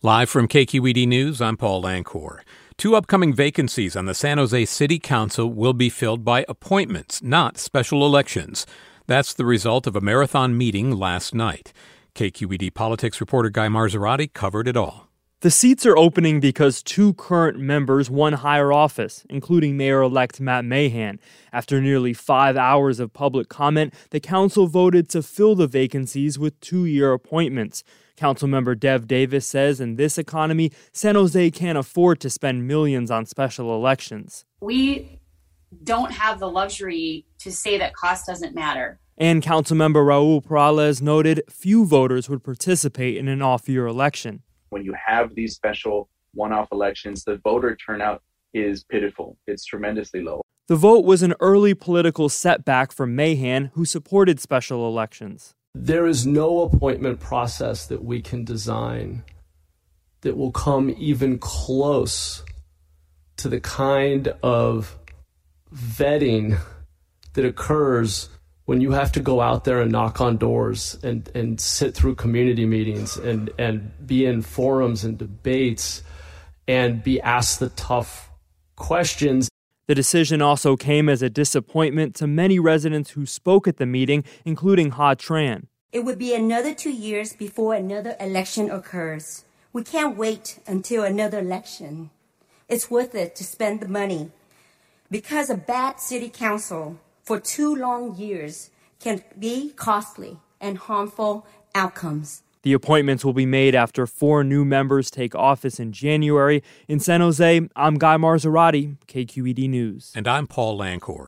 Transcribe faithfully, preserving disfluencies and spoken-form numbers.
Live from K Q E D News, I'm Paul Lancor. Two upcoming vacancies on the San Jose City Council will be filled by appointments, not special elections. That's the result of a marathon meeting last night. K Q E D politics reporter Guy Marzorati covered it all. The seats are opening because two current members won higher office, including Mayor-elect Matt Mahan. After nearly five hours of public comment, the council voted to fill the vacancies with two-year appointments. Councilmember Dev Davis says in this economy, San Jose can't afford to spend millions on special elections. We don't have the luxury to say that cost doesn't matter. And Councilmember Raul Perales noted few voters would participate in an off-year election. When you have these special one-off elections, the voter turnout is pitiful. It's tremendously low. The vote was an early political setback for Mahan, who supported special elections. There is no appointment process that we can design that will come even close to the kind of vetting that occurs when you have to go out there and knock on doors and, and sit through community meetings and, and be in forums and debates and be asked the tough questions. The decision also came as a disappointment to many residents who spoke at the meeting, including Ha Tran. It would be another two years before another election occurs. We can't wait until another election. It's worth it to spend the money because a bad city council for two long years can be costly and harmful outcomes. The appointments will be made after four new members take office in January. In San Jose, I'm Guy Marzorati, K Q E D News. And I'm Paul Lancor.